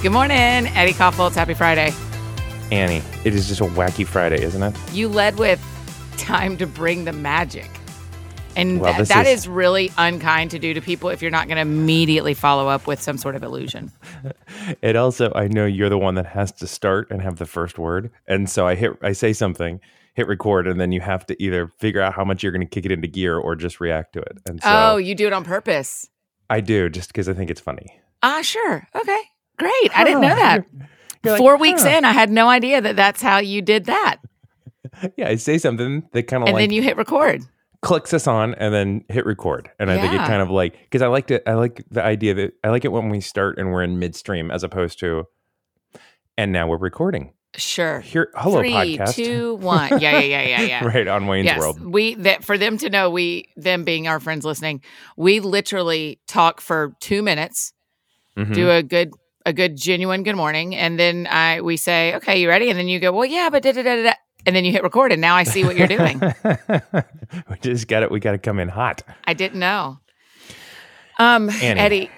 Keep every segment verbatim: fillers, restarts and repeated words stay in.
Good morning, Eddie Kaufholz. Happy Friday. Annie, it is just a wacky Friday, isn't it? You led with time to bring the magic. And well, th- that is... is really unkind to do to people if you're not going to immediately follow up with some sort of illusion. It also, I know you're the one that has to start and have the first word. And so I hit, I say something, hit record, and then you have to either figure out how much you're going to kick it into gear or just react to it. And so oh, you do it on purpose. I do, just because I think it's funny. Ah, sure. Okay, great. I didn't know that. You're like, Four weeks huh. in, I had no idea that that's how you did that. Yeah, I say something that kind of And like then you hit record. clicks us on and then hit record. And I think it Yeah. kind of like, because I like to, I like the idea that I like it when we start and we're in midstream as opposed to, and now we're recording. Sure. Here, hello, Three, podcast. two, one. Yeah, yeah, yeah, yeah, yeah. Right, on Wayne's yes, World. we that for them to know, we them being our friends listening, we literally talk for two minutes, Mhm. do a good a good genuine good morning, and then I we say, okay, you ready? And then you go, well, yeah, but da da da da, da. And then you hit record, and now I see what you're doing. we just got it. We got to come in hot. I didn't know. Um, Annie. Eddie,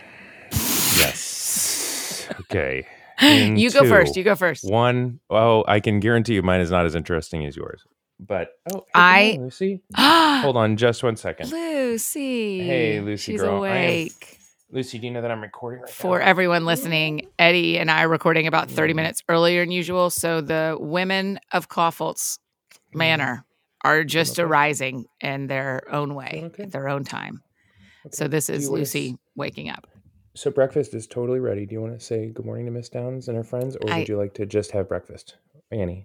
Yes. Okay. In you go two, first. You go first. One. Oh, I can guarantee you mine is not as interesting as yours. But oh, hey, I- come on, Lucy. Hold on, just one second. Lucy. Hey, Lucy She's girl. I am- awake. Lucy, do you know that I'm recording right For now? everyone listening, Eddie and I are recording about thirty minutes earlier than usual. So the women of Kaufholz Manor are just Okay. arising in their own way, Okay. at their own time. Okay. So this Do is you wanna Lucy s- waking up. So breakfast is totally ready. Do you want to say good morning to Miss Downs and her friends, or I- would you like to just have breakfast, Annie?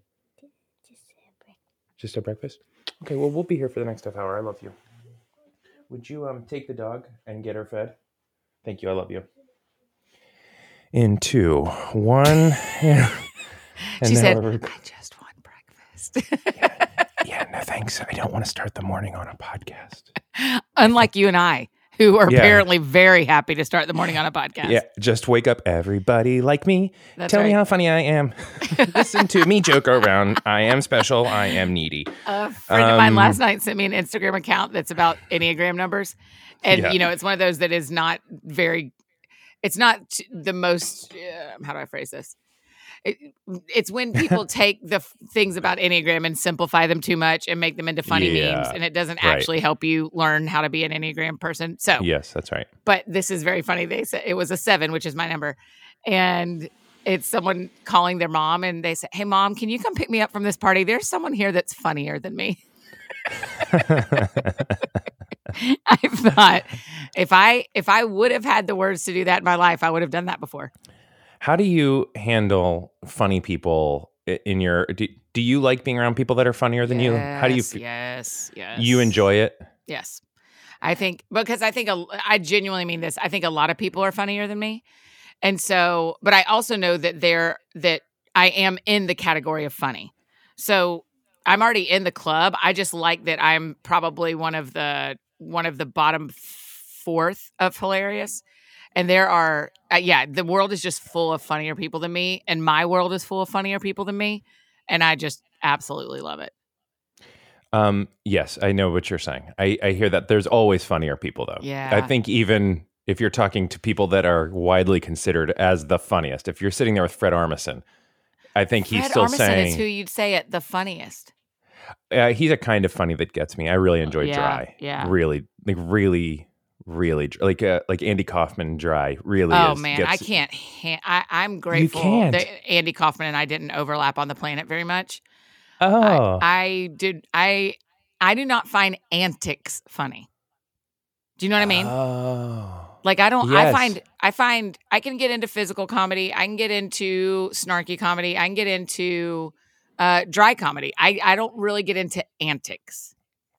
Just have breakfast. Okay. Well, we'll be here for the next half hour. I love you. Would you um take the dog and get her fed? Thank you. I love you. In two, one. and She now said, we're- I just want breakfast. yeah, no thanks. I don't want to start the morning on a podcast. Unlike you and I, who are Yeah. apparently very happy to start the morning on a podcast. Yeah, just wake up everybody like me. That's Tell me right. how funny I am. Listen to me joke around. I am special. I am needy. A friend of mine Um, last night sent me an Instagram account that's about Enneagram numbers. And, Yeah. you know, it's one of those that is not very, it's not t- the most, uh, how do I phrase this? It, it's when people take the f- things about Enneagram and simplify them too much and make them into funny Yeah, memes. And it doesn't right. actually help you learn how to be an Enneagram person. So, Yes, that's right. but this is very funny. They said it was a seven, which is my number. And it's someone calling their mom and they say, hey, mom, can you come pick me up from this party? There's someone here that's funnier than me. I thought if I if I would have had the words to do that in my life, I would have done that before. How do you handle funny people i- in your? Do, do you like being around people that are funnier than you? How do you? Yes, fe- Yes, yes. You enjoy it? Yes. I think because I think a, I genuinely mean this. I think a lot of people are funnier than me. And so, but I also know that they're that I am in the category of funny. So, I'm already in the club. I just like that I'm probably one of the one of the bottom fourth of hilarious. And there are uh, yeah, the world is just full of funnier people than me, and my world is full of funnier people than me, and I just absolutely love it. Um, yes, I know what you're saying. I, I hear that. There's always funnier people, though. Yeah. I think even if you're talking to people that are widely considered as the funniest, if you're sitting there with Fred Armisen, I think he's Fred still Armisen saying is who you'd say it the funniest. uh, he's a kind of funny that gets me. I really enjoy Yeah, Dry. yeah. Really, like really, really dr- like uh, like Andy Kaufman Dry. Really. Oh is, man, gets- I can't. Ha- I, I'm grateful can't. that Andy Kaufman and I didn't overlap on the planet very much. Oh, I, I did. I I do not find antics funny. Do you know what I mean? Oh. Like I don't. I Yes. find. I find. I can get into physical comedy. I can get into snarky comedy. I can get into uh, dry comedy. I I don't really get into antics.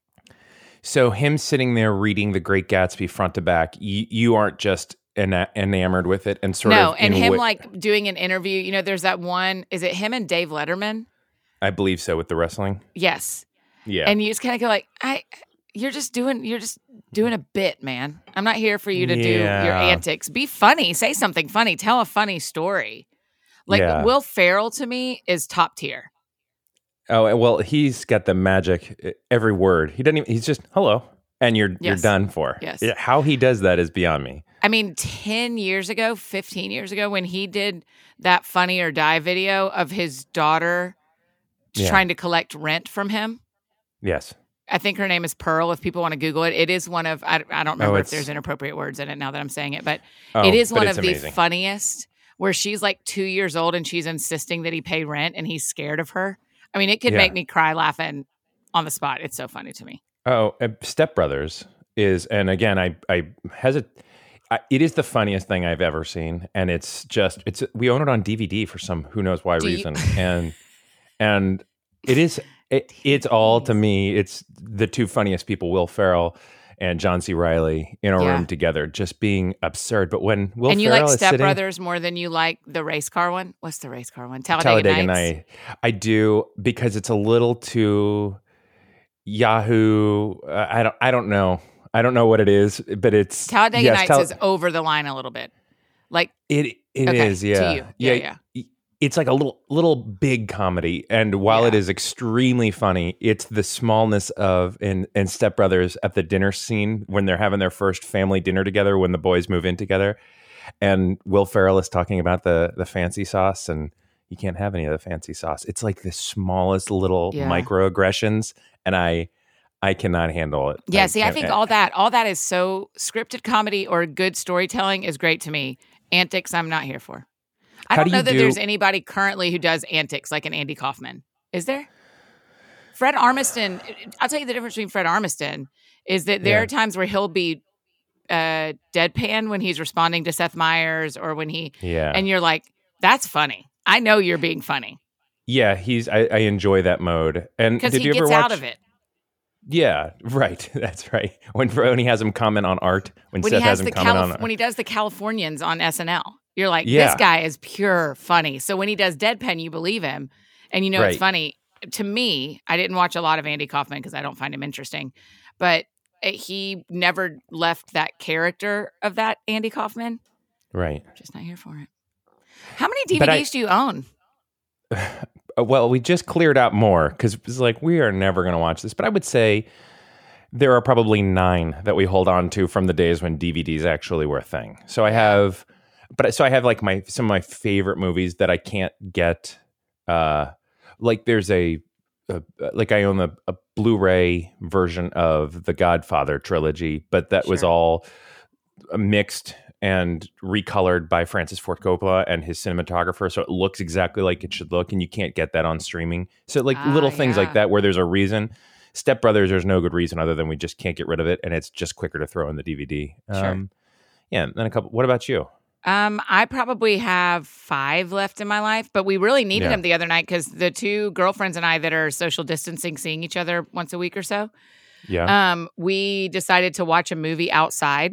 So him sitting there reading The Great Gatsby front to back, you, you aren't just ena- enamored with it and sort no, of and in him wi- like doing an interview. You know, there's that one. Is it him and Dave Letterman? I believe so with the wrestling. Yes. Yeah. And you just kind of go like, I, you're just doing, you're just doing a bit, man. I'm not here for you to do your Yeah. antics. Be funny. Say something funny. Tell a funny story. Like Yeah. Will Ferrell to me is top tier. Oh, well, he's got the magic. uh, Every word he doesn't even. He's just hello, and you're you're Yes. done for. Yes. Yeah, how he does that is beyond me. I mean, ten years ago, fifteen years ago, when he did that Funny or Die video of his daughter Yeah. trying to collect rent from him. Yes. I think her name is Pearl, if people want to Google it. It is one of, I, I don't remember Oh, if it's- there's inappropriate words in it now that I'm saying it, but Oh, it is but one it's of the amazing. funniest, where she's like two years old and she's insisting that he pay rent and he's scared of her. I mean, it could Yeah. make me cry laughing on the spot. It's so funny to me. Oh, uh, Step Brothers is, and again, I I hesitate. I, it is the funniest thing I've ever seen, and it's just it's we own it on D V D for some who knows why Do you- reason, and and it is it, it's all to me. It's the two funniest people, Will Ferrell and John C. Reilly, in a Yeah. room together, just being absurd. But when Will and you Ferrell like is Step sitting, Brothers more than you like the race car one? What's the race car one? Talladega, Talladega Nights. Night, I do because it's a little too Yahoo. Uh, I don't I don't know. I don't know what it is, but it's Talladega yes, Nights Tal- is over the line a little bit. Like, It it okay, is, to yeah. you. Yeah, yeah. It's like a little little big comedy, and while it Yeah. is extremely funny, it's the smallness of in in Step Brothers at the dinner scene when they're having their first family dinner together when the boys move in together, and Will Ferrell is talking about the the fancy sauce, and you can't have any of the fancy sauce. It's like the smallest little Yeah. microaggressions, and I I cannot handle it. Yeah, see, I can't- think all that, all that is so scripted comedy or good storytelling is great to me. Antics, I'm not here for. I How don't do know you that do- there's anybody currently who does antics like an Andy Kaufman. Is there? Fred Armisen, I'll tell you the difference between Fred Armisen is that there Yeah. are times where he'll be uh, deadpan when he's responding to Seth Meyers or when he, yeah. and you're like, that's funny. I know you're being funny Yeah, he's. I, I enjoy that mode. And because did he you ever gets watch? out of it. Yeah, right. That's right. When when he has him comment on art, when, When Seth he has has him the comment Calif- on when he does the Californians on S N L, you're like, Yeah. this guy is pure funny. So when he does deadpan, you believe him, and you know it's Right. funny. To me, I didn't watch a lot of Andy Kaufman because I don't find him interesting, but it, he never left that character of that Andy Kaufman. right. Just not here for it. How many D V Ds But I- do you own? Uh, well, we just cleared out more because it's like we are never going to watch this. But I would say there are probably nine that we hold on to from the days when D V Ds actually were a thing. So I have, but I- so I have like my some of my favorite movies that I can't get. Uh, like there's a, a like I own a, a Blu-ray version of the Godfather trilogy, but that was Sure. all mixed and recolored by Francis Ford Coppola and his cinematographer, so it looks exactly like it should look, and you can't get that on streaming. So like Ah, little things yeah. like that where there's a reason. Step Brothers, there's no good reason other than we just can't get rid of it, and it's just quicker to throw in the D V D. Sure. Um, yeah, and then a couple. What about you? Um, I probably have five left in my life, but we really needed Yeah. them the other night because the two girlfriends and I that are social distancing, seeing each other once a week or so, Yeah, um, we decided to watch a movie outside,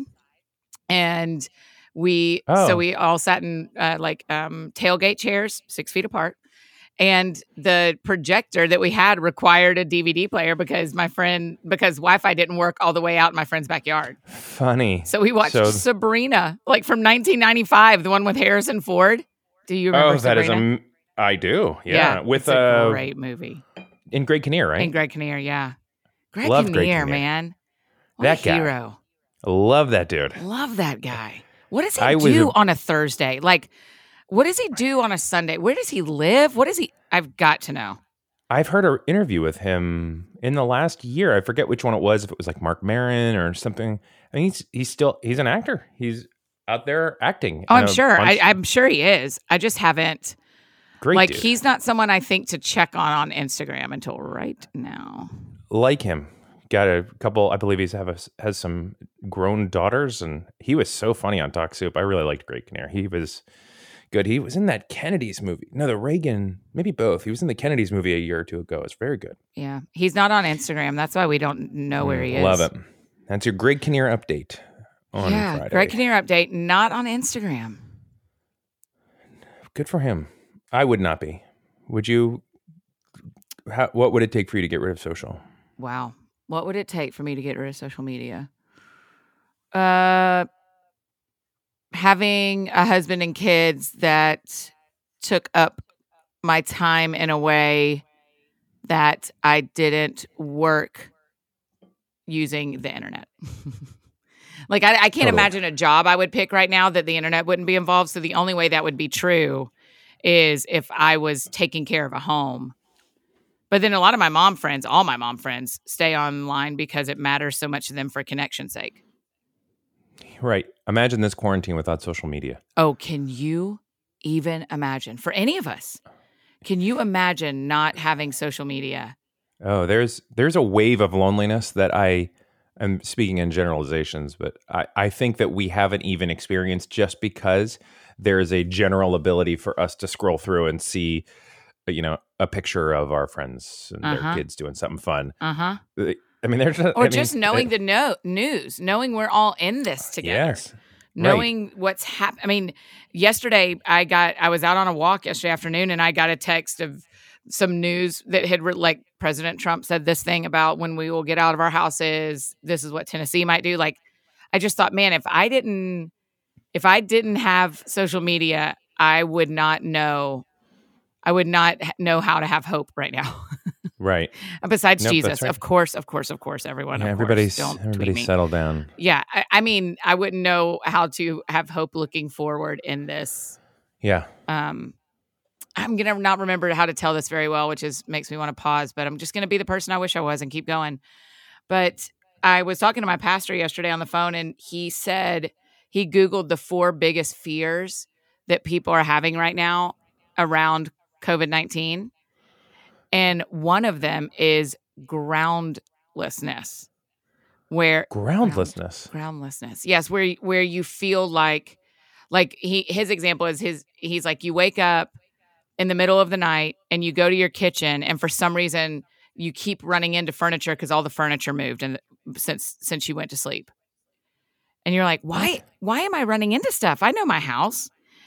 and we Oh. so we all sat in uh, like um, tailgate chairs, six feet apart, and the projector that we had required a D V D player because my friend because Wi-Fi didn't work all the way out in my friend's backyard. funny. So we watched So- Sabrina, like from nineteen ninety-five, the one with Harrison Ford. Do you remember Oh, that is a. Sabrina? m- I do. Yeah, with it's a uh, great movie. in Greg Kinnear, right? And Greg Kinnear, yeah. Greg Love Kinnear, Greg Kinnear. man. What That a guy. hero. Love that dude. Love that guy. What does he I was do a- on a Thursday? Like, what does he do on a Sunday? Where does he live? What is he? I've got to know. I've heard an interview with him in the last year. I forget which one it was. If it was like Mark Maron or something. I mean, he's he's still he's an actor. He's out there acting. Oh, in I'm a sure. I, bunch- I'm sure he is. I just haven't. great like, dude. he's not someone I think to check on on Instagram until right now. like him. Got a couple. I believe he's have a, has some grown daughters, and he was so funny on Talk Soup. I really liked Greg Kinnear. He was good. He was in that Kennedy's movie. No, the Reagan, maybe both. He was in the Kennedy's movie a year or two ago. It's very good. Yeah. He's not on Instagram. That's why we don't know where he is. Love it. That's your Greg Kinnear update on yeah. Friday. Greg Kinnear update, not on Instagram. Good for him. I would not be. Would you? How, what would it take for you to get rid of social? Wow. What would it take for me to get rid of social media? Uh, having a husband and kids that took up my time in a way that I didn't work using the internet. Like, I, I can't Totally. imagine a job I would pick right now that the internet wouldn't be involved. So the only way that would be true is if I was taking care of a home. But then a lot of my mom friends, all my mom friends, stay online because it matters so much to them for connection's sake. Right. Imagine this quarantine without social media. Oh, can you even imagine? For any of us, can you imagine not having social media? Oh, there's there's a wave of loneliness that I am speaking in generalizations, but I, I think that we haven't even experienced just because there is a general ability for us to scroll through and see, you know, a picture of our friends and Uh-huh. their kids doing something fun. Uh-huh. I mean, there's Or I mean, just knowing it, the no- news, knowing we're all in this together. Yes. Knowing right. what's happening. I mean, yesterday I got, I was out on a walk yesterday afternoon and I got a text of some news that had, re- like, President Trump said this thing about when we will get out of our houses, this is what Tennessee might do. Like, I just thought, man, if I didn't, if I didn't have social media, I would not know, I would not know how to have hope right now. Right. Besides Nope, Jesus, right. of course, of course, of course, everyone. Yeah, of everybody's course, don't everybody tweet me. settle down. Yeah, I, I mean, I wouldn't know how to have hope looking forward in this. Yeah. Um, I'm gonna not remember how to tell this very well, which is makes me want to pause. But I'm just gonna be the person I wish I was and keep going. But I was talking to my pastor yesterday on the phone, and he said he Googled the four biggest fears that people are having right now around COVID nineteen. And one of them is groundlessness. Where Groundlessness. Ground, groundlessness. Yes, where where you feel like like he his example is his he's like you wake up in the middle of the night and you go to your kitchen and for some reason you keep running into furniture because all the furniture moved and since since you went to sleep. And you're like, why why am I running into stuff? I know my house.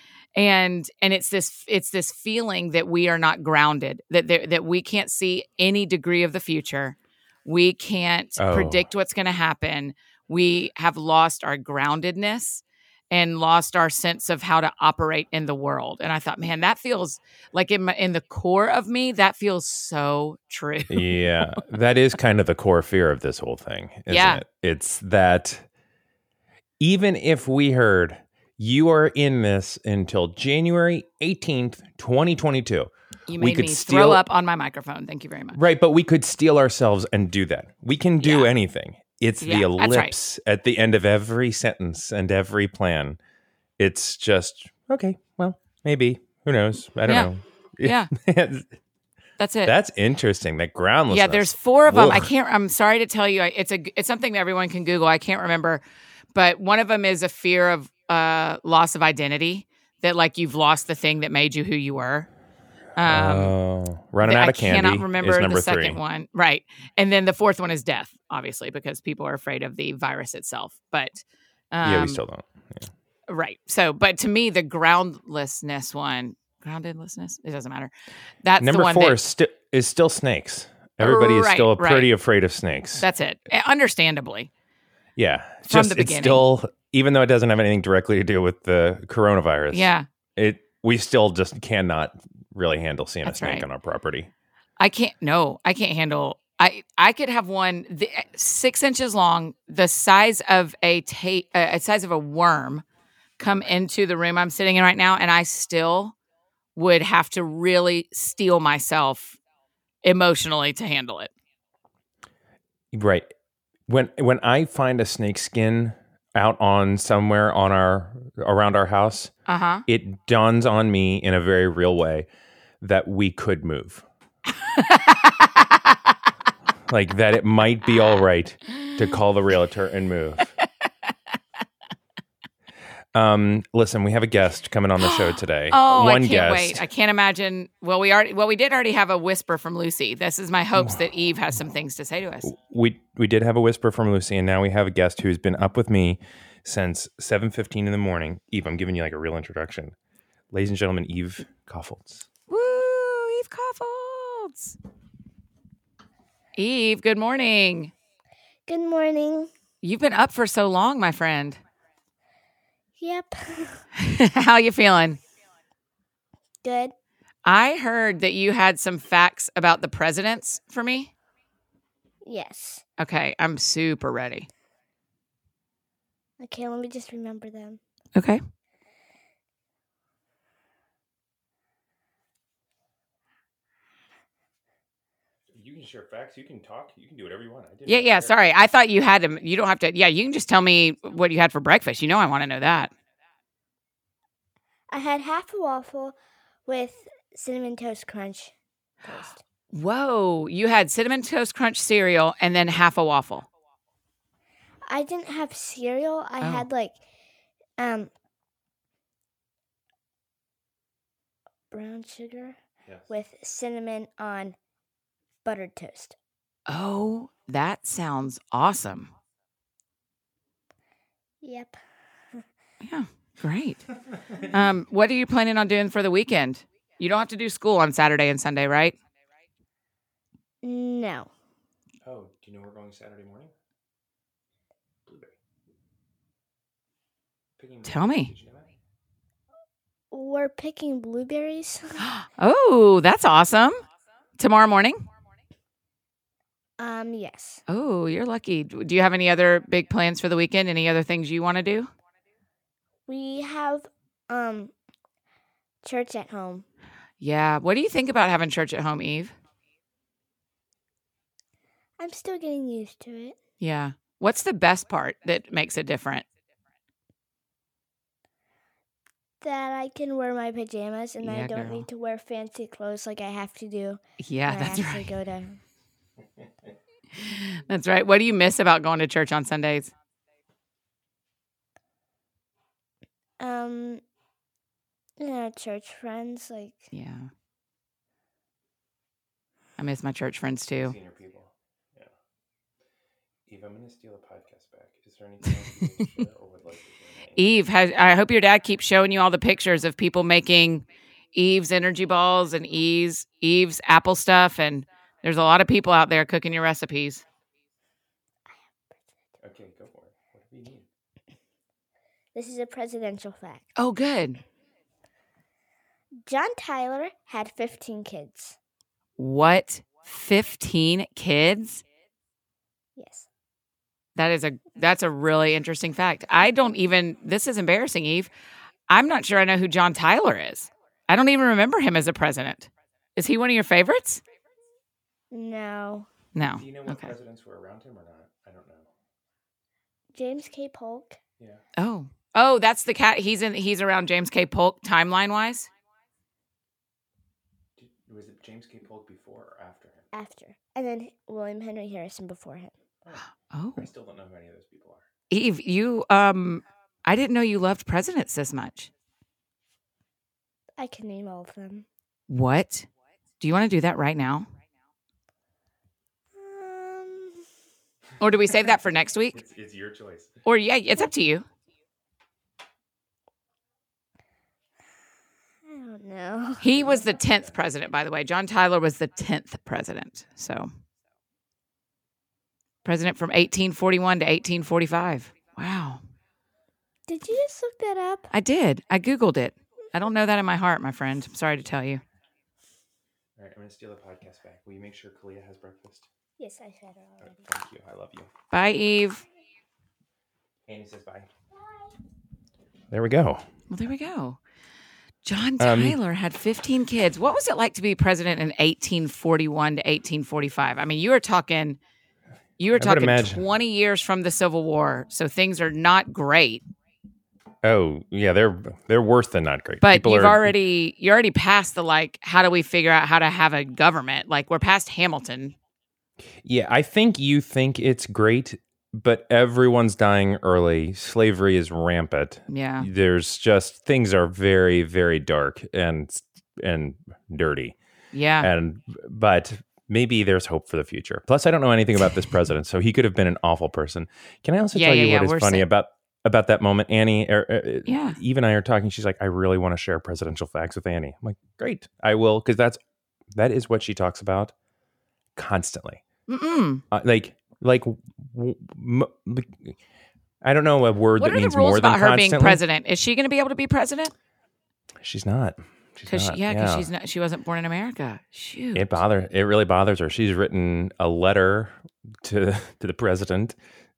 And and it's this it's this feeling that we are not grounded, that there, that we can't see any degree of the future. We can't Oh. predict what's going to happen. We have lost our groundedness and lost our sense of how to operate in the world. And I thought, man, that feels like in my, in the core of me, that feels so true. Yeah, that is kind of the core fear of this whole thing, isn't Yeah. it? It's that even if we heard you are in this until January eighteenth, twenty twenty-two. You we made could me steal, throw up on my microphone. Thank you very much. Right, but we could steel ourselves and do that. We can do Yeah. anything. It's Yeah, the that's right. ellipse at the end of every sentence and every plan. It's just, okay, well, maybe. Who knows? I don't Yeah. know. Yeah. That's it. That's interesting. That groundlessness. Yeah, there's four of them. I Ugh. can't. I'm sorry to tell you, I- it's a it's something that everyone can Google. I can't remember, but one of them is a fear of uh, loss of identity. That like you've lost the thing that made you who you were. Um, oh, running that out I of candy cannot remember is number the second three. one. Right, and then the fourth one is death, obviously, because people are afraid of the virus itself. But um, Yeah, we still don't. Yeah. right. So, but to me, the groundlessness one, groundedlessness, it doesn't matter. That's Number the one four that, is, sti- is still snakes. Everybody is Right, still right. pretty afraid of snakes. That's it. Eh, Understandably. yeah. From Just the it's beginning. still, even though it doesn't have anything directly to do with the coronavirus. Yeah. It we still just cannot really handle seeing That's a snake right. on our property. I can't, no, I can't handle, I, I could have one the, six inches long, the size of a ta- uh, a size of a worm come into the room I'm sitting in right now. And I still would have to really steel myself emotionally to handle it. Right. When when I find a snake skin out on somewhere on our around our house, Uh-huh. it dawns on me in a very real way that we could move. Like that it might be all right to call the realtor and move. Um, listen, we have a guest coming on the show today. Oh, One I can't guest. wait. I can't imagine. Well, we already, well, we did already have a whisper from Lucy. This is my hopes that Eve has some things to say to us. We we did have a whisper from Lucy, and now we have a guest who's been up with me since seven fifteen in the morning. Eve, I'm giving you like a real introduction. Ladies and gentlemen, Eve Koffolds. Woo, Eve Koffolds. Eve, good morning. Good morning. You've been up for so long, my friend. Yep. How you feeling? Good. I heard that you had some facts about the presidents for me. Yes. Okay, I'm super ready. Okay, let me just remember them. Okay. You can share facts. You can talk. You can do whatever you want. I did. Yeah, yeah. Sorry. I thought you had to. You don't have to. Yeah, you can just tell me what you had for breakfast. You know I want to know that. I had half a waffle with Cinnamon Toast Crunch toast. Whoa. You had Cinnamon Toast Crunch cereal and then half a waffle. I didn't have cereal. I Oh. had like um brown sugar Yes. with cinnamon on buttered toast. Oh, that sounds awesome. Yep. Yeah, great. Um, what are you planning on doing for the weekend? You don't have to do school on Saturday and Sunday, right? No. Oh, do you know we're going Saturday morning? Blueberry. Picking Tell blueberries. me. Did you know that? We're picking blueberries. Oh, that's awesome. Tomorrow morning? um, yes. Oh, you're lucky. Do you have any other big plans for the weekend? Any other things you want to do? We have um church at home. Yeah. What do you think about having church at home, Eve? I'm still getting used to it. Yeah. What's the best part that makes it different? That I can wear my pajamas and Yeah, I don't girl. need to wear fancy clothes like I have to do Yeah, when that's I actually right. go to. That's right. What do you miss about going to church on Sundays? Um, yeah, church friends like. Yeah. I miss my church friends too. Senior people. Yeah. Eve, I'm going to steal a podcast back. Is there anything else you need to share or would like to share? Eve, has, I hope your dad keeps showing you all the pictures of people making Eve's energy balls and Eve's, Eve's apple stuff. And there's a lot of people out there cooking your recipes. Okay, go for it. What do you need? This is a presidential fact. Oh, good. John Tyler had fifteen kids. What? fifteen kids? Yes. That is a that's a really interesting fact. I don't even this is embarrassing, Eve. I'm not sure I know who John Tyler is. I don't even remember him as a president. Is he one of your favorites? No. No. Do you know what Okay. presidents were around him or not? I don't know. James K. Polk. Yeah. Oh. Oh, that's the cat. He's in he's around James K. Polk timeline wise. Did, was it James K. Polk before or after him? After. And then William Henry Harrison before him. Oh. I still don't know who any of those people are. Eve, you um I didn't know you loved presidents this much. I can name all of them. What? Do you want to do that right now? Um, Or do we save that for next week? It's, it's your choice. Or yeah, it's up to you. I don't know. He was the tenth president, by the way. John Tyler was the tenth president. So, president from eighteen forty-one to eighteen forty-five. Wow. Did you just look that up? I did. I Googled it. I don't know that in my heart, my friend. I'm sorry to tell you. All right, I'm going to steal the podcast back. Will you make sure Kalia has breakfast? Yes, I said it All already. right, thank you. I love you. Bye, Eve. Annie says bye. There we go. Well, there we go. John Um, Tyler had fifteen kids. What was it like to be president in eighteen forty-one to eighteen forty-five? I mean, you were talking, you were I would talking imagine- twenty years from the Civil War, so things are not great. Oh, yeah, they're they're worse than not great. But People you've are, already you're already past the like. How do we figure out how to have a government? Like we're past Hamilton. Yeah, I think you think it's great, but everyone's dying early. Slavery is rampant. Yeah, There's just things are very, very dark and and dirty. yeah. And but maybe there's hope for the future. Plus, I don't know anything about this president, so he could have been an awful person. Can I also Yeah, tell yeah, you yeah, what we're is funny sa- about about that moment? Annie, er, er, Yeah. Eve and I are talking. She's like, I really want to share presidential facts with Annie. I'm like, great, I will, because that's that is what she talks about constantly. Mm-mm. Uh, like, like, w- m- I don't know a word What that are the means rules more than about her constantly. being president? Is she going to be able to be president? She's not. She's Because not. yeah, because she's not. She wasn't born in America. Shoot. It bother. It really bothers her. She's written a letter to to the president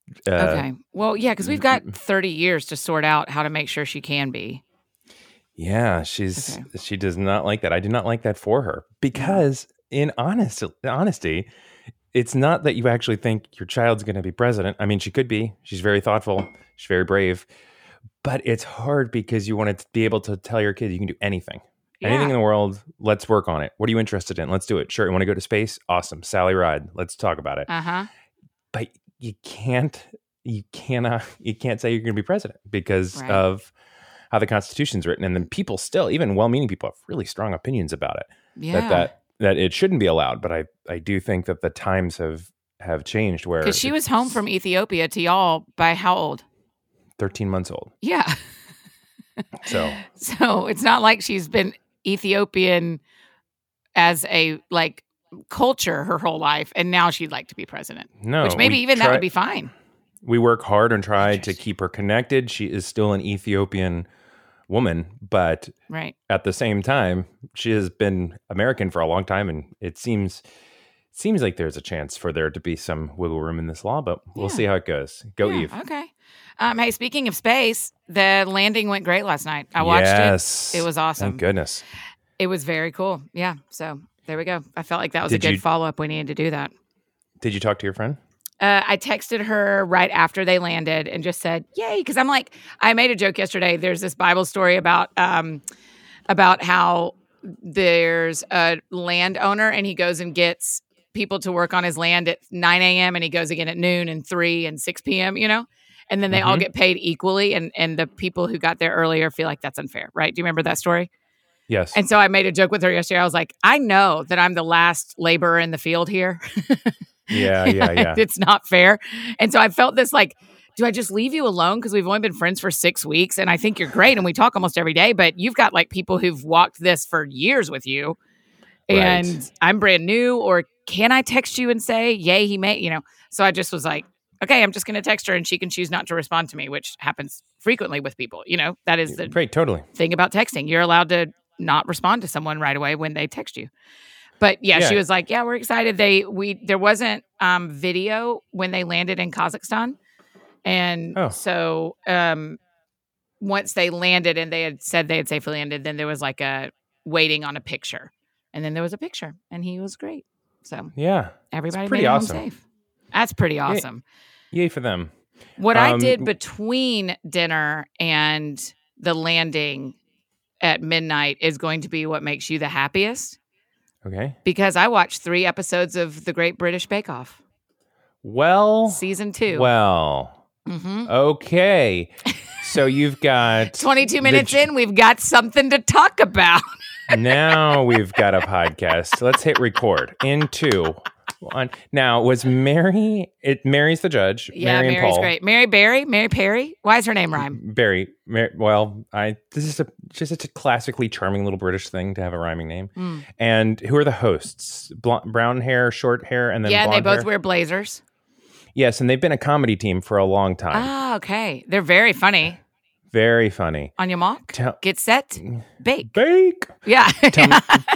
Uh, Okay. Well, yeah, because we've got thirty years to sort out how to make sure she can be. Yeah, she's Okay. she does not like that. I do not like that for her because, in honest honesty, it's not that you actually think your child's going to be president. I mean, she could be. She's very thoughtful. She's very brave. But it's hard because you want to be able to tell your kid you can do anything. Yeah. Anything in the world, let's work on it. What are you interested in? Let's do it. Sure. You want to go to space? Awesome. Sally Ride. Let's talk about it. Uh-huh. But you can't, you cannot, you can't say you're going to be president because Right. of how the Constitution's written. And then people still, even well-meaning people, have really strong opinions about it. Yeah. That that that it shouldn't be allowed. But I, I do think that the times have have changed where Because she was home from Ethiopia to y'all by how old? thirteen months old. Yeah. So So it's not like she's been Ethiopian as a like culture her whole life, and now she'd like to be president. no, Which maybe we even that try- would be fine. We work hard and try to Interesting. keep her connected. She is still an Ethiopian woman, but Right. at the same time, she has been American for a long time, and it seems seems like there's a chance for there to be some wiggle room in this law, but we'll Yeah. see how it goes. Go, Yeah, Eve. Okay. Um, hey, speaking of space, the landing went great last night. I watched yes. it. It was awesome. Thank goodness. It was very cool. Yeah. So there we go. I felt like that was Did a good you- follow up. We needed to do that. Did you talk to your friend? Uh, I texted her right after they landed and just said, "Yay!" Because I'm like, I made a joke yesterday. There's this Bible story about um, about how there's a landowner and he goes and gets people to work on his land at nine a.m. and he goes again at noon and three and six p.m. You know, and then they all Mhm. get paid equally, and and the people who got there earlier feel like that's unfair, right? Do you remember that story? Yes. And so I made a joke with her yesterday. I was like, I know that I'm the last laborer in the field here. yeah, yeah, yeah. It's not fair. And so I felt this like, do I just leave you alone? Because we've only been friends for six weeks and I think you're great and we talk almost every day, but you've got like people who've walked this for years with you. And Right. I'm brand new. Or can I text you and say, yay, he may, you know? So I just was like, okay, I'm just going to text her and she can choose not to respond to me, which happens frequently with people. You know, that is the Great, totally. thing about texting. You're allowed to not respond to someone right away when they text you. But yeah, Yeah. she was like, yeah, we're excited. They, we, there wasn't um, video when they landed in Kazakhstan. And Oh. so um, once they landed and they had said they had safely landed, then there was like a waiting on a picture. And then there was a picture and he was great. So Yeah. everybody pretty made it home awesome. safe. That's pretty awesome. Yay for them. What I Um, did between dinner and the landing at midnight is going to be what makes you the happiest, Okay. because I watched three episodes of The Great British Bake Off, Well, season two. well, hmm okay. So you've got twenty-two minutes the- in, we've got something to talk about. Now we've got a podcast. Let's hit record in two, one. Now was Mary? It Mary's the judge. Yeah, Mary and Mary's Paul. great. Mary Berry, Mary Perry. Why is her name rhyme? Barry. Mar- well, I this is a just a classically charming little British thing to have a rhyming name. Mm. And who are the hosts? Blonde, brown hair, short hair, and then Yeah, and they blonde both hair? wear blazers. Yes, and they've been a comedy team for a long time. Ah, okay. They're very funny. Very funny. On your mark, Tell, get set, bake. bake. Yeah. Tell me,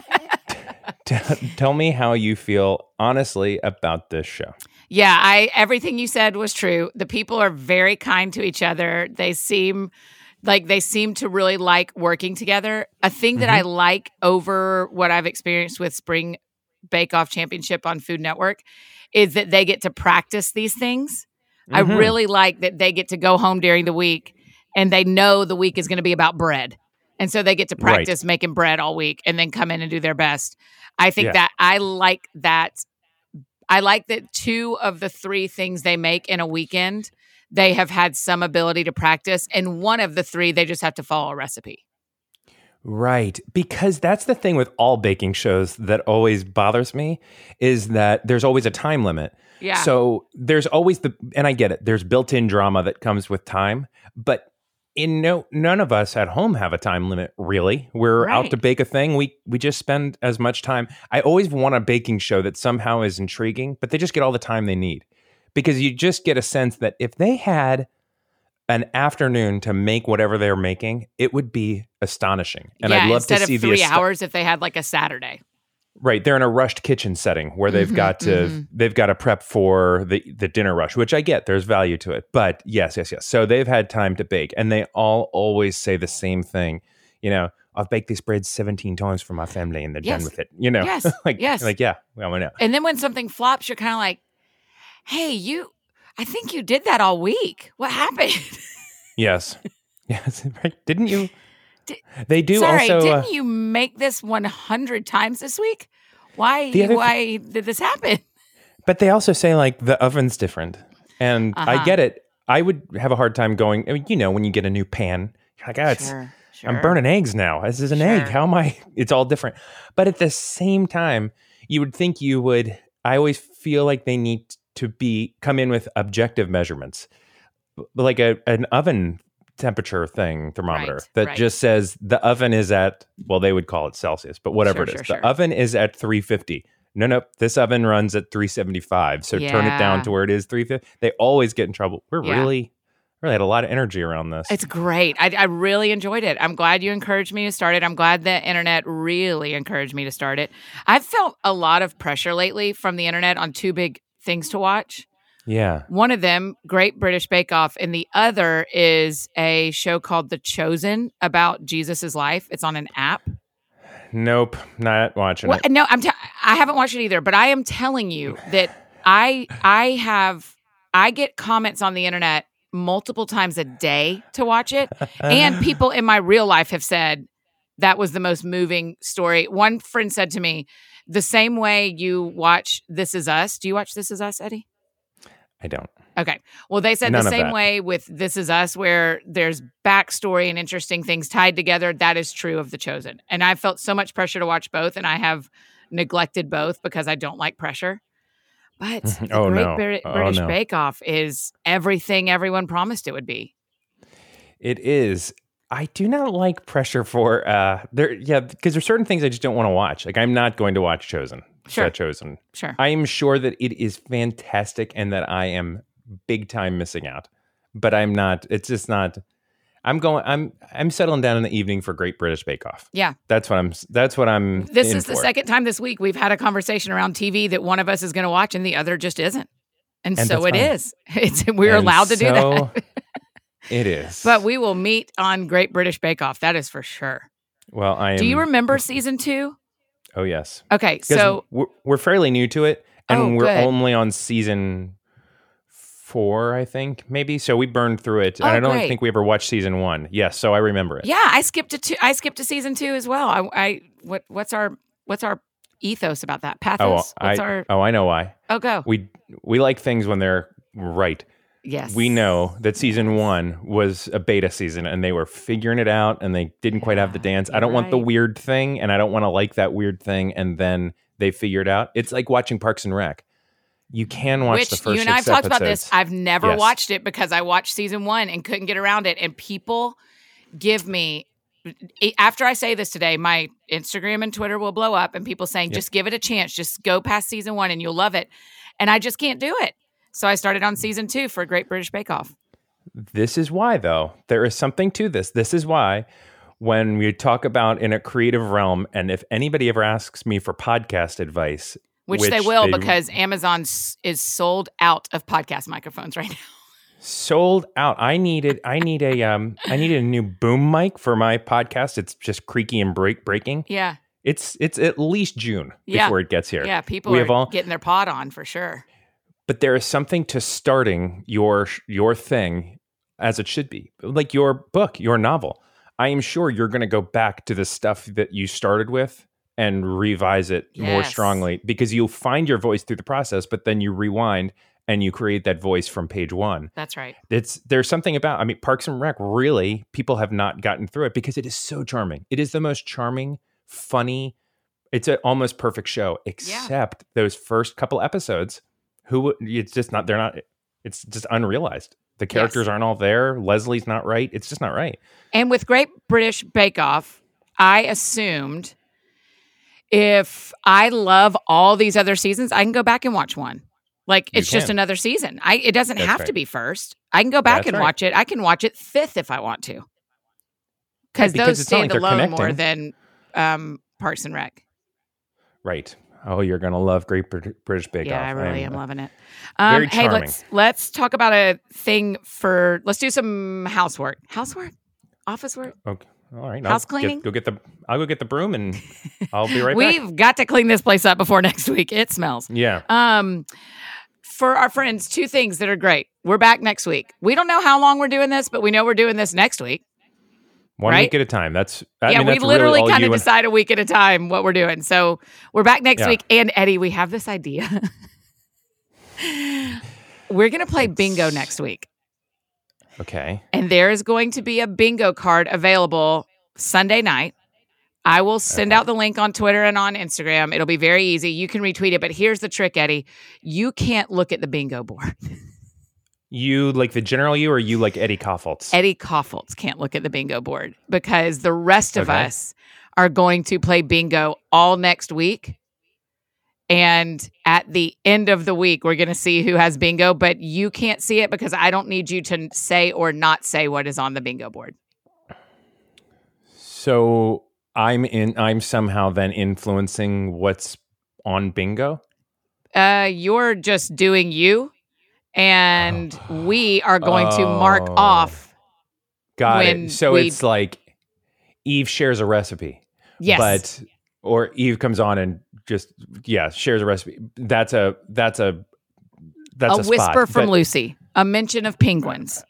t- tell me how you feel honestly about this show. Yeah, I everything you said was true. The people are very kind to each other. They seem like they seem to really like working together. A thing that I like over what I've experienced with Spring Bake Off Championship on Food Network is that they get to practice these things. I Mhm. really like that they get to go home during the week and they know the week is going to be about bread. And so they get to Right. practice making bread all week and then come in and do their best. I think Yeah. that I like that. I like that two of the three things they make in a weekend, they have had some ability to practice. And one of the three, they just have to follow a recipe. Right. Because that's the thing with all baking shows that always bothers me is that there's always a time limit. Yeah. So there's always the, and I get it, there's built-in drama that comes with time, but in no, none of us at home have a time limit, really. We're out Right. to bake a thing. We we just spend as much time. I always want a baking show that somehow is intriguing, but they just get all the time they need. Because you just get a sense that if they had an afternoon to make whatever they're making, it would be astonishing. And yeah, I'd love instead to see of the three ast- hours if they had like a Saturday. Right, they're in a rushed kitchen setting where they've Mhm, got to mhm. they've got to prep for the the dinner rush, which I get. There's value to it, but yes, yes, yes. So they've had time to bake, and they all always say the same thing. You know, I've baked this bread seventeen times for my family, and they're done Yes. with it. You know, Yes. like Yes. like yeah, well, I know. And then when something flops, you're kind of like, hey, you, I think you did that all week. What happened? Yes, yes. Right? Didn't you? Did- They do Sorry, also. didn't uh, you make this one hundred times this week? Why, The other thi- why did this happen? But they also say like the oven's different, and I Uh-huh. get it. I would have a hard time going. I mean, you know, when you get a new pan, you're like, ah, it's. Sure, sure. I'm burning eggs now. This is an egg. Sure. How am I? It's all different. But at the same time, you would think you would. I always feel like they need to be come in with objective measurements, like a an oven temperature thing thermometer Right, that right. just says the oven is at. Well, they would call it Celsius, but whatever Sure, it is, sure, the sure. oven is at three fifty. No, no, this oven runs at three seventy-five. So turn it down Yeah. to where it is three fifty. They always get in trouble. We're Yeah. really, really had a lot of energy around this. It's great. I, I really enjoyed it. I'm glad you encouraged me to start it. I'm glad the internet really encouraged me to start it. I've felt a lot of pressure lately from the internet on two big things to watch. yeah. One of them, Great British Bake Off, and the other is a show called The Chosen about Jesus's life. It's on an app. Nope. Not watching Well, it. no, I'm. T- I haven't watched it either, but I am telling you that I I have I get comments on the internet multiple times a day to watch it, and people in my real life have said that was the most moving story. One friend said to me, "The same way you watch This Is Us. Do you watch This Is Us, Eddie?" I don't. Okay. Well, they said None the of same that. way with This Is Us, where there's backstory and interesting things tied together. That is true of The Chosen. And I felt so much pressure to watch both, and I have neglected both because I don't like pressure. But the Oh, Great no. Brit- Oh, British no. Bake Off is everything everyone promised it would be. It is. I do not like pressure for uh there yeah, because there's certain things I just don't want to watch. Like I'm not going to watch Chosen. Sure. The Chosen. Sure. I am sure that it is fantastic and that I am big time missing out. But I'm not it's just not I'm going I'm I'm settling down in the evening for Great British Bake Off. Yeah. That's what I'm that's what I'm This in is the for. second time this week we've had a conversation around T V that one of us is going to watch and the other just isn't. And, And so that's it fine. is. It's, we're And allowed to do so that. It is. But we will meet on Great British Bake Off. That is for sure. well, I am Do you remember season two? Oh yes. Okay, 'Cause so we're, we're fairly new to it, and Oh, we're good. only on season four, I think, maybe. So we burned through it, and Oh, I don't great. think we ever watched season one. Yes, so I remember it. yeah, I skipped to two. I skipped to season two as well. I, I what what's our what's our ethos about that? Oh, Pathos. I what's our oh I know why. oh go We we like things when they're right. yes. We know that season one was a beta season, and they were figuring it out, and they didn't quite have the Yeah, dance. I you're don't want the right. weird thing, and I don't want to like that weird thing, and then they figure it out. It's like watching Parks and Rec. You can watch Which the first you and I have six talked about this. episodes. I've never Yes. watched it because I watched season one and couldn't get around it. And people give me after I say this today, my Instagram and Twitter will blow up, and people saying, Yep. "Just give it a chance. Just go past season one, and you'll love it." And I just can't do it. So I started on season two for Great British Bake Off. This is why, though, there is something to this. This is why when we talk about in a creative realm, and if anybody ever asks me for podcast advice, Which, they will because Amazon s- is sold out of podcast microphones right now. sold out. I needed, I need a, um, I needed a new boom mic for my podcast. It's just creaky and break breaking. Yeah. It's, it's at least June Yeah. before it gets here. Yeah. People We are have all- getting their pod on for sure. But there is something to starting your your thing as it should be, like your book, your novel. I am sure you're going to go back to the stuff that you started with and revise it more Yes. strongly because you'll find your voice through the process, but then you rewind and you create that voice from page one. That's right. It's there's something about, I mean, Parks and Rec, really, people have not gotten through it because it is so charming. It is the most charming, funny, it's an almost perfect show, except those first couple episodes. Who it's just not, they're not, it's just unrealized. The characters Yes. aren't all there. Leslie's not right. It's just not right. And with Great British Bake Off, I assumed if I love all these other seasons, I can go back and watch one. Like You it's just can. another season. I it doesn't That's have to right. be first. I can go back That's and right. watch it. I can watch it fifth if I want to. Because because those it's not like stand they're alone more connecting. than um, Parks and Rec. Right. Oh, you're gonna love Great Brit- British Bake Yeah, Off. I really I'm, am uh, loving it. Um, very hey, charming. let's let's talk about a thing for. Let's do some housework. Housework, office work, Okay. All right. house I'll cleaning. Get, go get the. I'll go get the broom, and I'll be right back. We've got to clean this place up before next week. It smells. Yeah. Um, for our friends, two things that are great. We're back next week. We don't know how long we're doing this, but we know we're doing this next week. One right? week at a time. That's I yeah. mean, We that's literally really all kind of you and- decide a week at a time what we're doing. So we're back next Yeah. week. And Eddie, we have this idea. We're gonna play bingo next week. Okay. And there is going to be a bingo card available Sunday night. I will send Okay. out the link on Twitter and on Instagram. It'll be very easy. You can retweet it. But here's the trick, Eddie. You can't look at the bingo board. You like the general you, or you like Eddie Koffoltz? Eddie Koffoltz can't look at the bingo board because the rest of Okay. us are going to play bingo all next week. And at the end of the week, we're going to see who has bingo, but you can't see it because I don't need you to say or not say what is on the bingo board. So I'm in. I'm somehow then influencing what's on bingo. Uh, you're just doing you, and we are going to mark Oh. off. Got When it. So we- it's like Eve shares a recipe. Yes, But or Eve comes on and just yeah shares a recipe. That's a that's a that's a, a whisper spot. from But- Lucy, a mention of penguins,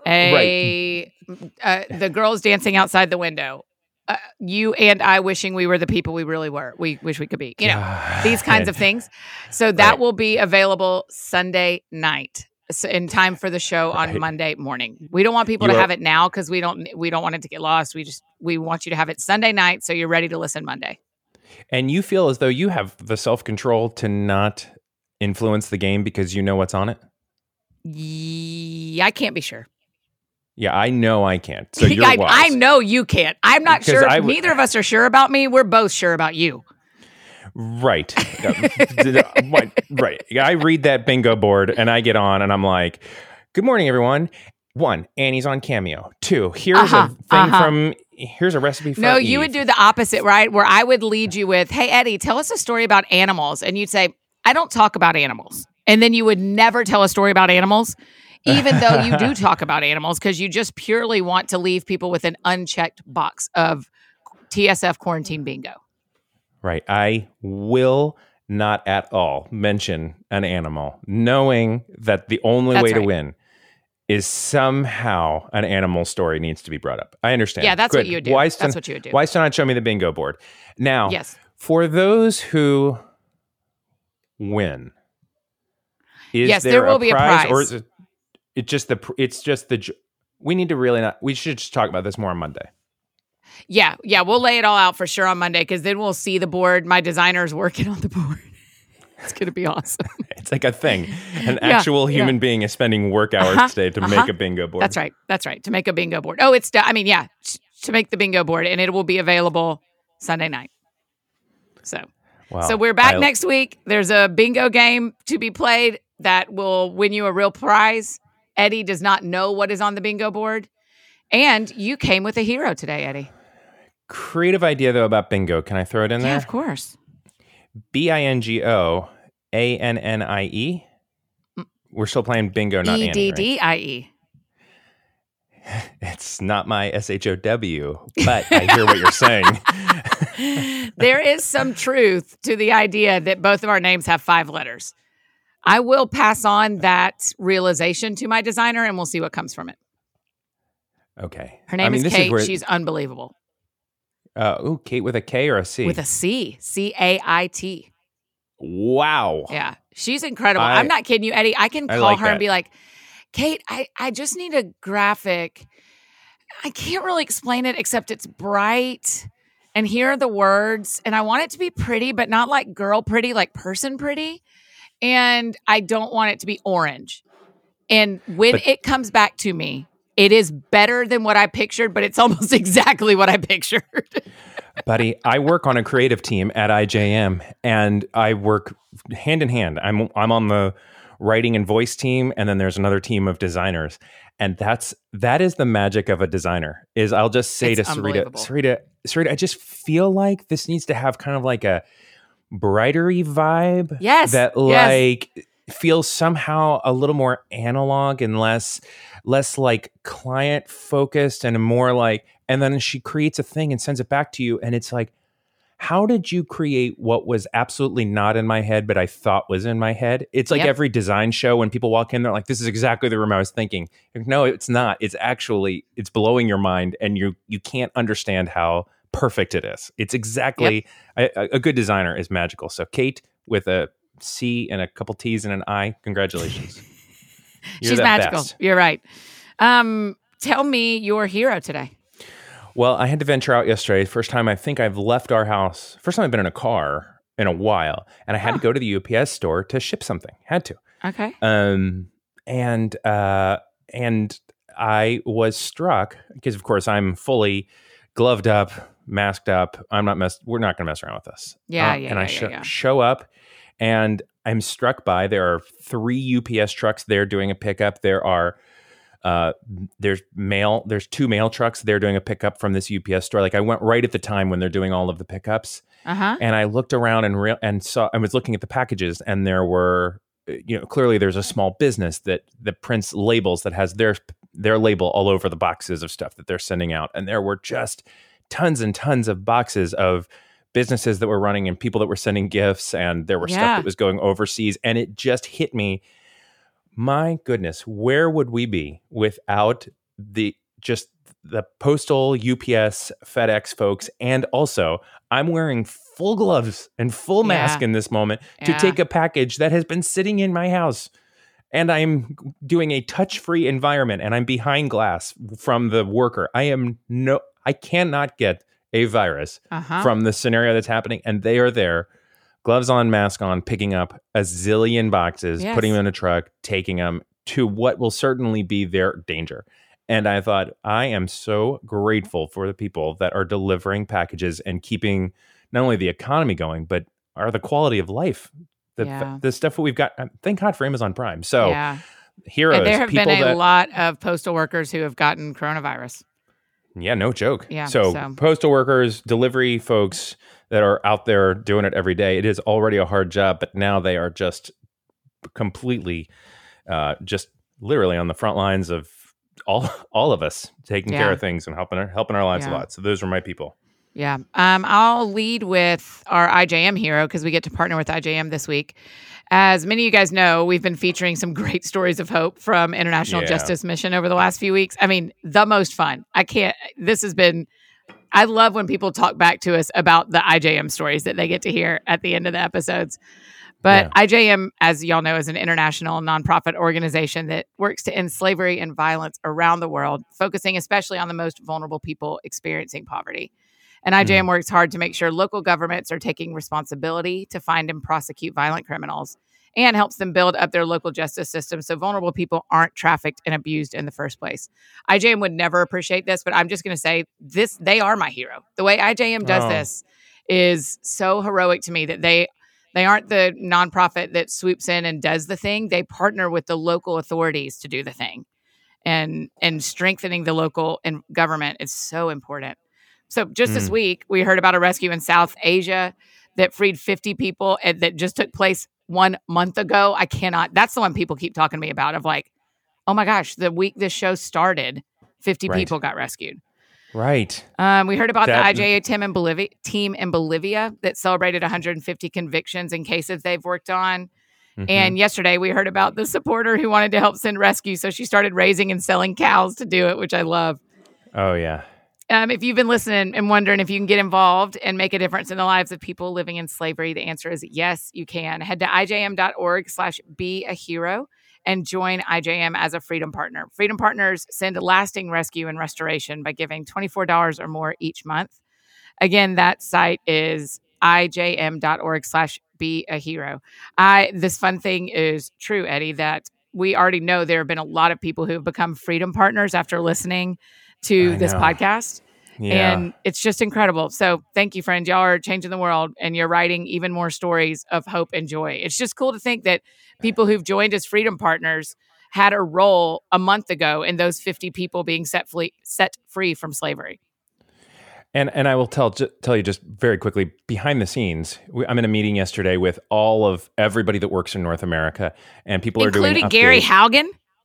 a uh, the girls dancing outside the window. Uh, you and I wishing we were the people we really were. We wish we could be. You know, God. these kinds of things. So that Right. will be available Sunday night. So in time for the show on Right. Monday morning. We don't want people You to are- have it now because we don't we don't want it to get lost. We just we want you to have it Sunday night so you're ready to listen Monday. And you feel as though you have the self control to not influence the game because you know what's on it. Yeah, I can't be sure. Yeah, I know I can't. So you're I, wise. I know you can't. I'm not Because sure. I w- Neither of us are sure about me. We're both sure about you. Right. right. Right. I read that bingo board and I get on and I'm like, good morning, everyone. One, Annie's on Cameo. Two, here's Uh-huh, a thing uh-huh. from, here's a recipe for No, you Eve. would do the opposite, right? Where I would lead you with, hey, Eddie, tell us a story about animals. And you'd say, I don't talk about animals. And then you would never tell a story about animals, even though you do talk about animals, because you just purely want to leave people with an unchecked box of T S F quarantine bingo. Right. I will not at all mention an animal, knowing that the only That's way to right. win is somehow an animal story needs to be brought up. I understand. Yeah, that's what Good. you would do. Why That's still- what you would do. Why still not show me the bingo board? Now, Yes. for those who win, is Yes, there, there will a be a prize, or prize. is it, it just the? pr- It's just the. j- We need to really not. We should just talk about this more on Monday. Yeah, yeah, we'll lay it all out for sure on Monday because then we'll see the board. My designer's working on the board. It's going to be awesome. It's like a thing. An Yeah, actual yeah. human being is spending work hours Uh-huh, today to uh-huh. make a bingo board. That's right. That's right. To make a bingo board. Oh, it's, do- I mean, yeah, t- to make the bingo board, and it will be available Sunday night. So, Wow. so we're back I- next week. There's a bingo game to be played that will win you a real prize. Eddie does not know what is on the bingo board. And you came with a hero today, Eddie. Creative idea though about bingo. Can I throw it in Yeah, there? of course. B I N G O A N N I E. We're still playing bingo, not E Annie, D right? D I E. It's not my S H O W, but I hear what you're saying. There is some truth to the idea that both of our names have five letters. I will pass on that realization to my designer and we'll see what comes from it. Okay. Her name I mean, is this Kate. where- She's unbelievable. uh, ooh, Kate with a K or a C? With a C. C A I T. Wow. Yeah. She's incredible. I- I'm not kidding you, Eddie. I can I call like her that. and be like, Kate, I, I just need a graphic. I can't really explain it except it's bright. And here are the words. And I want it to be pretty, but not like girl pretty, like person pretty. And I don't want it to be orange. And when But- it comes back to me, it is better than what I pictured, but it's almost exactly what I pictured. Buddy, I work on a creative team at I J M and I work hand in hand. I'm I'm on the writing and voice team, and then there's another team of designers. And that's that is the magic of a designer. Is I'll just say It's to Sarita, unbelievable. Sarita, Sarita, I just feel like this needs to have kind of like a brighter-y vibe. Yes. That yes. like feels somehow a little more analog and less less like client focused and more like, and then she creates a thing and sends it back to you. And it's like, how did you create what was absolutely not in my head, but I thought was in my head? It's like Yep. every design show when people walk in, they're like, this is exactly the room I was thinking. No, it's not. It's actually, it's blowing your mind and you you can't understand how perfect it is. It's exactly, yep. a, a good designer is magical. So Kate with a C and a couple T's and an I, congratulations. She's magical. Best. You're right. Um, tell me your hero today. Well, I had to venture out yesterday. First time I think I've left our house. First time I've been in a car in a while. And I had huh. to go to the U P S store to ship something. Had to. Okay. Um, and uh, and I was struck because, of course, I'm fully gloved up, masked up. I'm not mess. We're not going to mess around with this. Yeah, uh, yeah, And yeah, I sh- yeah, yeah. show up, and I'm struck by there are three U P S trucks there doing a pickup. There are. Uh, there's mail, there's two mail trucks. They're doing a pickup from this U P S store. Like I went right at the time when they're doing all of the pickups. Uh-huh. And I looked around and real and saw, I was looking at the packages and there were, you know, clearly there's a small business that, that prints labels that has their, their label all over the boxes of stuff that they're sending out. And there were just tons and tons of boxes of businesses that were running and people that were sending gifts. And there were Yeah. stuff that was going overseas. And it just hit me. My goodness, where would we be without the just the postal, U P S, FedEx folks? And also, I'm wearing full gloves and full mask yeah. in this moment yeah. to take a package that has been sitting in my house. And I'm doing a touch-free environment and I'm behind glass from the worker. I am no, I cannot get a virus uh-huh. from the scenario that's happening. And they are there. Gloves on, mask on, picking up a zillion boxes, yes. putting them in a truck, taking them to what will certainly be their danger. And I thought, I am so grateful for the people that are delivering packages and keeping not only the economy going, but are the quality of life. The, yeah. the stuff that we've got. Thank God for Amazon Prime. So yeah. heroes. And there have people been a that, lot of postal workers who have gotten coronavirus. Yeah, no joke. Yeah, so, so postal workers, delivery folks that are out there doing it every day. It is already a hard job, but now they are just completely, uh, just literally on the front lines of all all of us taking yeah. care of things and helping our, helping our lives yeah. a lot. So those are my people. Yeah. Um, I'll lead with our I J M hero because we get to partner with I J M this week. As many of you guys know, we've been featuring some great stories of hope from International Yeah. Justice Mission over the last few weeks. I mean, the most fun. I can't, this has been, I love when people talk back to us about the I J M stories that they get to hear at the end of the episodes. But Yeah. I J M, as y'all know, is an international nonprofit organization that works to end slavery and violence around the world, focusing especially on the most vulnerable people experiencing poverty. And I J M mm. works hard to make sure local governments are taking responsibility to find and prosecute violent criminals and helps them build up their local justice system so vulnerable people aren't trafficked and abused in the first place. I J M would never appreciate this, but I'm just going to say this, they are my hero. The way I J M does oh. this is so heroic to me that they they aren't the nonprofit that swoops in and does the thing. They partner with the local authorities to do the thing. And and strengthening the local and government is so important. So just mm. this week, we heard about a rescue in South Asia that freed fifty people and that just took place one month ago. I cannot, that's the one people keep talking to me about of like, oh my gosh, the week this show started, fifty right. people got rescued. Right. Um, we heard about that, the I J A team in Bolivia, team in Bolivia that celebrated one hundred fifty convictions in cases they've worked on. Mm-hmm. And yesterday we heard about the supporter who wanted to help send rescue. So she started raising and selling cows to do it, which I love. Oh, yeah. Um, if you've been listening and wondering if you can get involved and make a difference in the lives of people living in slavery, the answer is yes, you can. Head to ijm.org slash be a hero and join I J M as a Freedom Partner. Freedom Partners send lasting rescue and restoration by giving twenty-four dollars or more each month. Again, that site is ijm.org slash be a hero. I, this fun thing is true, Eddie, that we already know there have been a lot of people who have become Freedom Partners after listening to I this know. podcast. Yeah. And it's just incredible. So thank you, friends. Y'all are changing the world and you're writing even more stories of hope and joy. It's just cool to think that people who've joined as Freedom Partners had a role a month ago in those fifty people being set free, set free from slavery. And and I will tell j- tell you just very quickly, behind the scenes, we, I'm in a meeting yesterday with all of everybody that works in North America, and people are doing Including Gary updates. Haugen?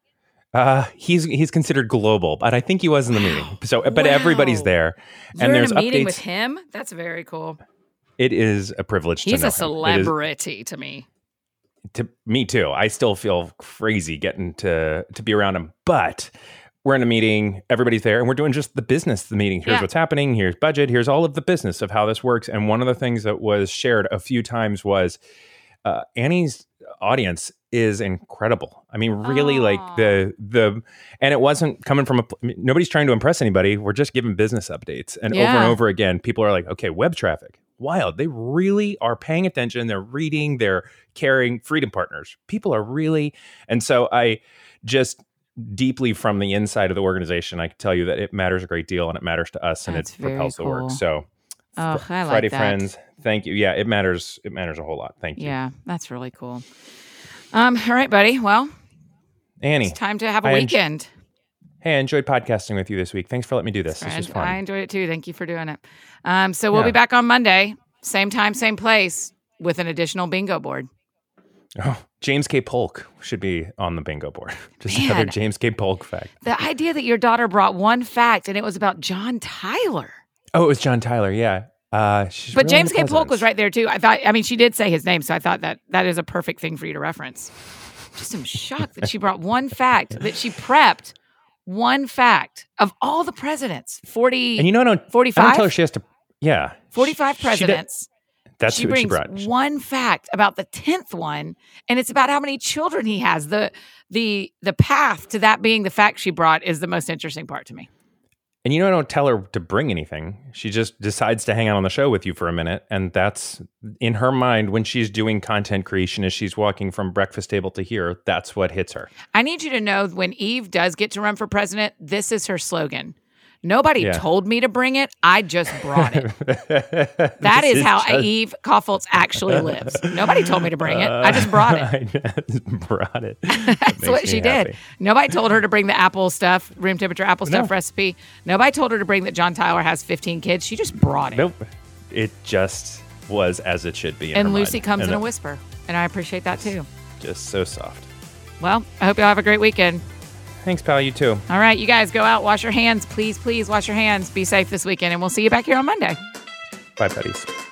Uh, he's he's considered global, but I think he was in the Wow. meeting. So, but Wow. everybody's there, You're and there's in a meeting updates. with him? That's very cool. It is a privilege. He's to know a him. celebrity to me. It is, to me too. I still feel crazy getting to to be around him, but. We're in a meeting, everybody's there, and we're doing just the business of the meeting. Here's Yeah. what's happening, here's budget, here's all of the business of how this works. And one of the things that was shared a few times was uh, Annie's audience is incredible. I mean, really, Aw. like the, the, and it wasn't coming from a, I mean, nobody's trying to impress anybody. We're just giving business updates. And over Yeah. and over again, people are like, okay, web traffic, wild. They really are paying attention. They're reading, they're caring. Freedom Partners. People are really, and so I just, deeply from the inside of the organization, I can tell you that it matters a great deal and it matters to us and That's it propels very the work. cool. So Oh, Fr- I like Friday that. Friends, thank you. Yeah, it matters. It matters a whole lot. Thank you. Yeah, that's really cool. Um, all right, buddy. Well, Annie, it's time to have a I enj- weekend. hey, I enjoyed podcasting with you this week. Thanks for letting me do this. This was Friend. fun. I enjoyed it too. Thank you for doing it. Um, so we'll Yeah. be back on Monday, same time, same place, with an additional bingo board. Oh, James K. Polk should be on the bingo board. Just Man. another James K. Polk fact. The idea that your daughter brought one fact and it was about John Tyler. Oh, it was John Tyler. Yeah. Uh, she's But really James into K. Polk was presidents. right there too. I thought, I mean, she did say his name, so I thought that that is a perfect thing for you to reference. Just am shocked that she brought one fact, that she prepped one fact of all the presidents. forty, And you know, I don't, I don't forty-five? tell her she has to, yeah. forty-five She- she did- presidents. That's she who brings she brought. one fact about the tenth one, and it's about how many children he has. The the the path to that being the fact she brought is the most interesting part to me. And you know, I don't tell her to bring anything. She just decides to hang out on the show with you for a minute. And that's in her mind when she's doing content creation, as she's walking from breakfast table to here, that's what hits her. I need you to know when Eve does get to run for president, this is her slogan. Nobody Yeah. told me to bring it. I just brought it. That That is how Eve Koffoltz actually lives. Nobody told me to bring it. I just brought it. I just brought it. That's what she did. Nobody told her to bring the apple stuff, room temperature apple stuff No. recipe. Nobody told her to bring that John Tyler has fifteen kids. She just brought it. Nope. It just was as it should be. In And her Lucy mind. comes And in a that- whisper. And I appreciate that too. Just so soft. Well, I hope y'all have a great weekend. Thanks, pal. You too. All right, you guys go out, wash your hands. Please, please wash your hands. Be safe this weekend. And we'll see you back here on Monday. Bye, buddies.